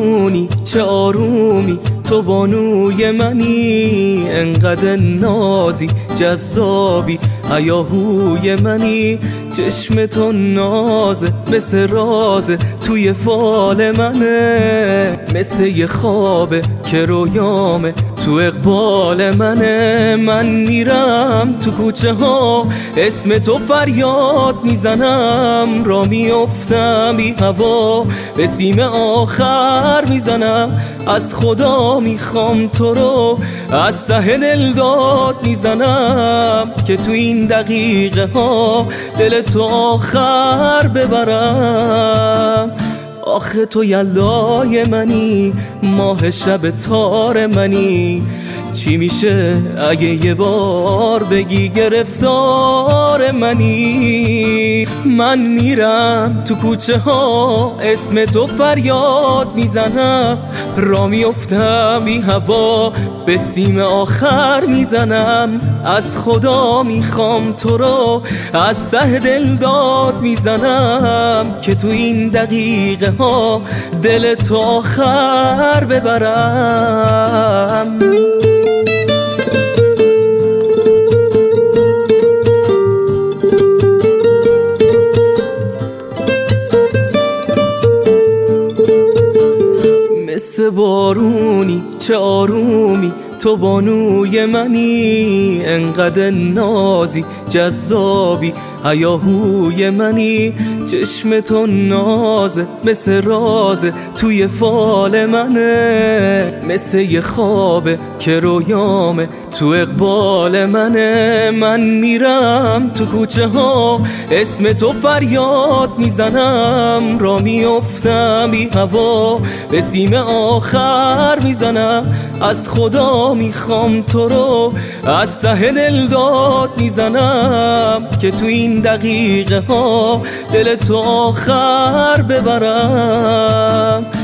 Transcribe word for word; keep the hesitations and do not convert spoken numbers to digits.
بارونی چه آرومی، تو بانوی منی، انقدر نازی جذابی، هیاهوی منی، چشم تو نازه مثل رازه توی فال منه، مثل یه خوابه که رویامه تو اقبال منه. من میرم تو کوچه ها اسم تو فریاد میزنم، را میافتم بی هوا به سیم آخر میزنم، از خدا میخوام تو رو از ته دل داد میزنم که تو این دقیقه ها دل تو آخر ببرم. آخه تو یلای منی، ماه شب تار منی، چی میشه اگه یه بار بگی گرفتار منی؟ من میرم تو کوچه ها اسم تو فریاد میزنم، را میافتم بی هوا به سیم آخر میزنم، از خدا میخوام تو رو از ته دل داد میزنم که تو این دقیقه ها دل تو آخر ببرم. مثل بارونی چه آرومی، تو بانوی منی، انقدر نازی جذابی، هیاهوی منی، چشم تو نازه مثل رازه توی فال منه، مثل یه خوابه که رویامه تو اقبال منه. من میرم تو کوچه ها اسم تو فریاد میزنم، را میافتم بی هوا به سیم آخر میزنم، از خدا میخوام تو رو از ته دل داد میزنم که تو این دقیقه ها دل تو آخر ببرم.